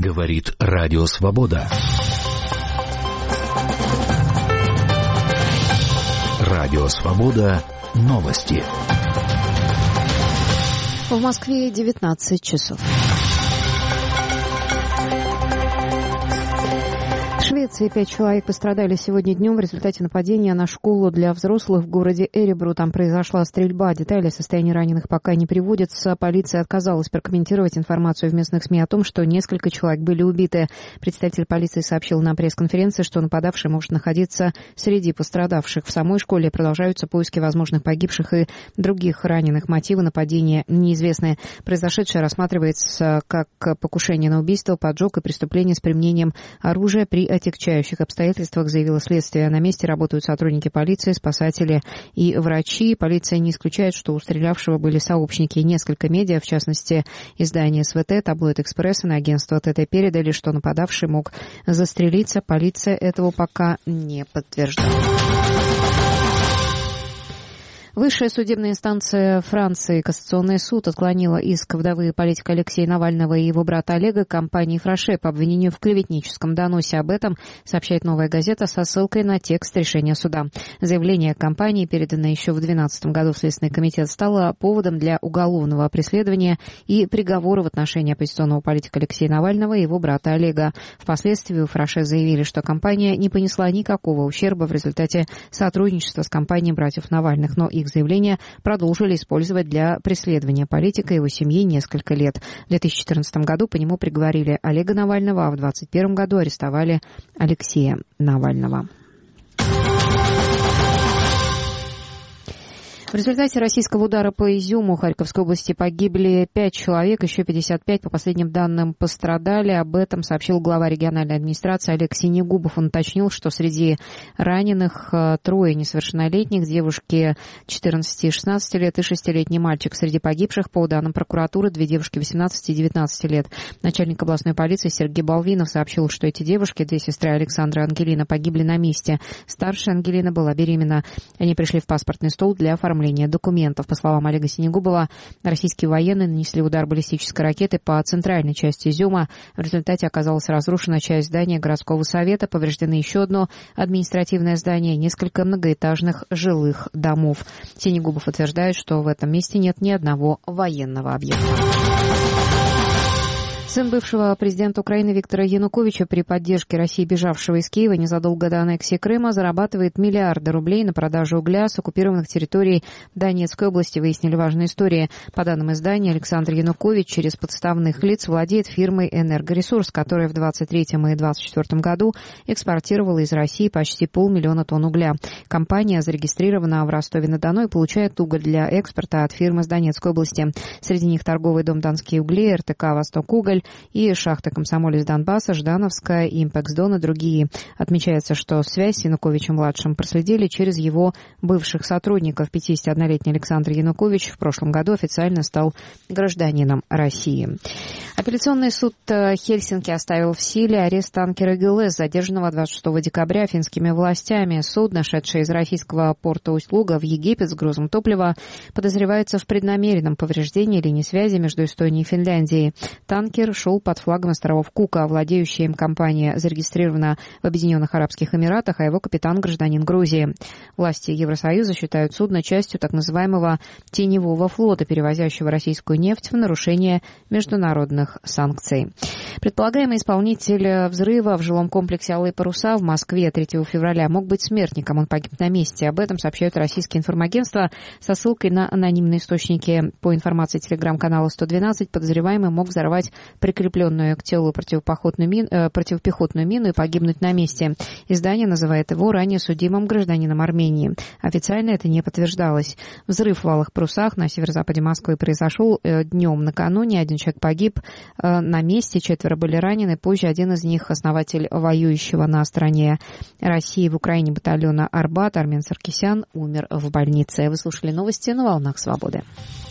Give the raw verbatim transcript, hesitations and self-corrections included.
Говорит Радио Свобода. Радио Свобода. Новости. В Москве девятнадцать часов. В Швеции пять человек пострадали сегодня днем в результате нападения на школу для взрослых в городе Эребру. Там произошла стрельба. Детали о состоянии раненых пока не приводятся. Полиция отказалась прокомментировать информацию в местных СМИ о том, что несколько человек были убиты. Представитель полиции сообщил на пресс-конференции, что нападавший может находиться среди пострадавших. В самой школе продолжаются поиски возможных погибших и других раненых. Мотивы нападения неизвестны. Произошедшее рассматривается как покушение на убийство, поджог и преступление с применением оружия при отягчающих обстоятельствах, заявило следствие. На месте работают сотрудники полиции, спасатели и врачи. Полиция не исключает, что у стрелявшего были сообщники. Несколько медиа, в частности, издание СВТ, таблоид «Экспресс» и агентство ТТ передали, что нападавший мог застрелиться. Полиция этого пока не подтверждает. Высшая судебная инстанция Франции, Кассационный суд, отклонила иск вдовы политика Алексея Навального и его брата Олега компании «Фраше» по обвинению в клеветническом доносе. Об этом сообщает «Новая газета» со ссылкой на текст решения суда. Заявление компании, переданное еще в две тысячи двенадцатом году в Следственный комитет, стало поводом для уголовного преследования и приговора в отношении оппозиционного политика Алексея Навального и его брата Олега. Впоследствии у «Фраше» заявили, что компания не понесла никакого ущерба в результате сотрудничества с компанией братьев Навальных, но их заявления продолжили использовать для преследования политика и его семьи несколько лет. В две тысячи четырнадцатом году по нему приговорили Олега Навального, а в две тысячи двадцать первом году арестовали Алексея Навального. В результате российского удара по Изюму Харьковской области погибли пять человек, еще пятьдесят пять, по последним данным, пострадали. Об этом сообщил глава региональной администрации Олег Синегубов. Он уточнил, что среди раненых трое несовершеннолетних, девушки четырнадцати и шестнадцати лет и шестилетний мальчик. Среди погибших, по данным прокуратуры, две девушки восемнадцати и девятнадцати лет. Начальник областной полиции Сергей Балвинов сообщил, что эти девушки, две сестры Александра и Ангелина, погибли на месте. Старшая Ангелина была беременна. Они пришли в паспортный стол для оформления документов. По словам Олега Синегубова, российские военные нанесли удар баллистической ракеты по центральной части Изюма. В результате оказалась разрушена часть здания городского совета, повреждены еще одно административное здание и несколько многоэтажных жилых домов. Синегубов утверждает, что в этом месте нет ни одного военного объекта. Сын бывшего президента Украины Виктора Януковича, при поддержке России, бежавшего из Киева незадолго до аннексии Крыма, зарабатывает миллиарды рублей на продаже угля с оккупированных территорий Донецкой области, выяснили важные истории. По данным издания, Александр Янукович через подставных лиц владеет фирмой «Энергоресурс», которая в двадцать третьем и двадцать четвёртом году экспортировала из России почти полмиллиона тонн угля. Компания зарегистрирована в Ростове-на-Дону и получает уголь для экспорта от фирмы с Донецкой области. Среди них торговый дом «Донские угли», эр тэ ка «Восток-Уголь» и шахта «Комсомолец» Донбасса, Ждановская, «Импэкс-Дон» и другие. Отмечается, что связь с Януковичем-младшим проследили через его бывших сотрудников. пятидесятиоднолетний Александр Янукович в прошлом году официально стал гражданином России. Апелляционный суд Хельсинки оставил в силе арест танкера ГЛС, задержанного двадцать шестого декабря финскими властями. Судно, шедшее из российского порта Усть-Луга в Египет с грузом топлива, подозревается в преднамеренном повреждении линии связи между Эстонией и Финляндией. Танкер шел под флагом островов Кука. Владеющая им компания зарегистрирована в Объединенных Арабских Эмиратах, а его капитан — гражданин Грузии. Власти Евросоюза считают судно частью так называемого теневого флота, перевозящего российскую нефть в нарушение международных санкций. Предполагаемый исполнитель взрыва в жилом комплексе «Алые паруса» в Москве третьего февраля мог быть смертником. Он погиб на месте. Об этом сообщают российские информагентства со ссылкой на анонимные источники. По информации телеграм-канала сто двенадцать, подозреваемый мог взорвать прикрепленную к телу противопехотную мину, э, противопехотную мину и погибнуть на месте. Издание называет его ранее судимым гражданином Армении. Официально это не подтверждалось. Взрыв в Алых парусах на северо-западе Москвы произошел э, днем накануне. Один человек погиб э, на месте, четверо были ранены. Позже один из них, основатель воюющего на стороне России в Украине батальона «Арбат», Армен Саркисян, умер в больнице. Вы слушали новости на «Волнах Свободы».